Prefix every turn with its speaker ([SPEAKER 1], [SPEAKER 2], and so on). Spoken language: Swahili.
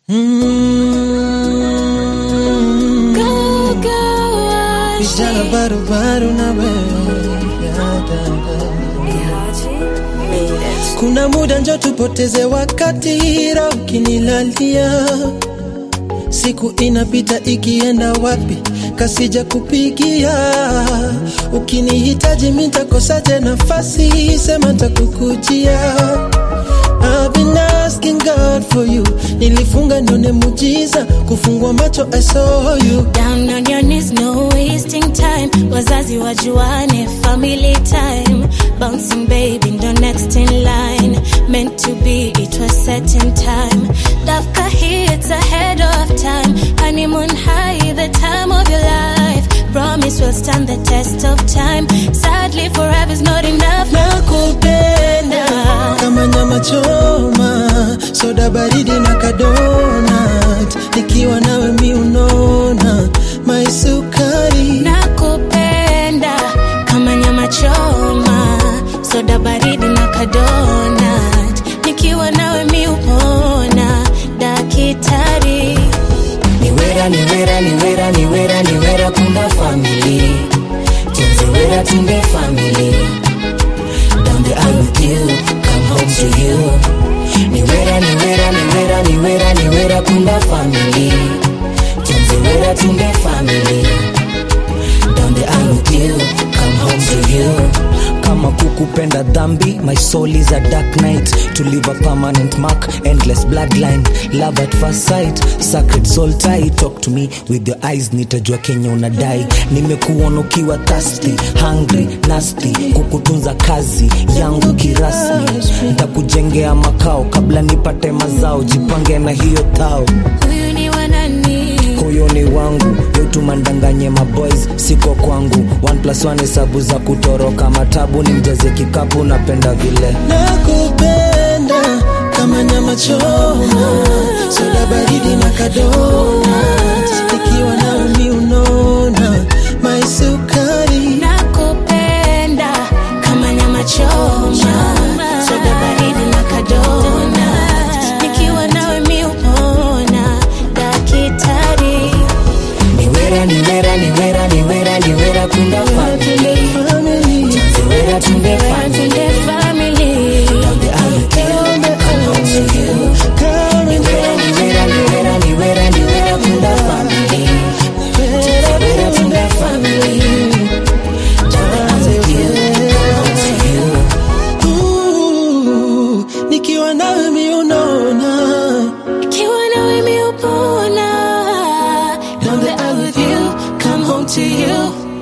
[SPEAKER 1] Vijana baru na wewe. Kuna muda njo tupoteze wakati ra ukinilalia. Siku inapita ikienda wapi kasija kupigia. Ukinihitaji mitakosaje nafasi sema takukujia. I've been asking God for you. Nilifunga nione mujiza, kufungua macho I saw you.
[SPEAKER 2] Down on your knees, no wasting time. Wazazi wajuane, family time. Bouncing baby, the next in line. Meant to be, it was set in time. Dafka hits ahead of time. Honeymoon high, the time of your life. Promise will stand the test of time. Sadly, forever's not enough.
[SPEAKER 1] Nakupenda kama nyama choma, soda baridi na kadonat. Nikiwa nawe mi unona my sukari.
[SPEAKER 2] Nakupenda kama nyama choma, soda baridi na kadonat. Nikiwa nawe mi upona dakitari.
[SPEAKER 3] Niwera kumba family. Tiwera tumbe family. Down the aisle with you, come home to you. Niwera kumba family. Tiwera tumbe family. Down the aisle with you, come home to you.
[SPEAKER 4] Kama kukupenda dhambi, my soul is a dark night. To leave a permanent mark, endless bloodline. Love at first sight, sacred soul tie. Talk to me with your eyes, nitajua Kenya unadai. Nimekuona ukiwa thirsty, hungry, nasty. Kukutunza kazi yangu kirasmi. Nitakujengea makao kabla nipate mazao. Jipange na hiyo tao.
[SPEAKER 2] Huyu ni wanani?
[SPEAKER 4] Huyo ni wangu, yotu mandanganye maboys, siko kwangu. 1+1 hesabu za kutoroka matabu, ni mjaze kikapu napenda vile.
[SPEAKER 1] Nakupenda kama nyama choma, soda baridi na kadonat. Nikiwa nawe mi unona my sukari.
[SPEAKER 2] Nakupenda kama nyama choma, soda baridi na kadonat. Nikiwa nawe mi upona dakitari.
[SPEAKER 3] Niwera kumba family. Tiwera tumbe family. Down the aisle with you, come home to you. Niwera kumba family. Tiwera tumbe family. Down the aisle with you, come home to you.
[SPEAKER 1] Ooh, nikiwa nawe mi unona.
[SPEAKER 2] Nikiwa nawe mi upona.
[SPEAKER 1] Down the aisle with you, come home to you.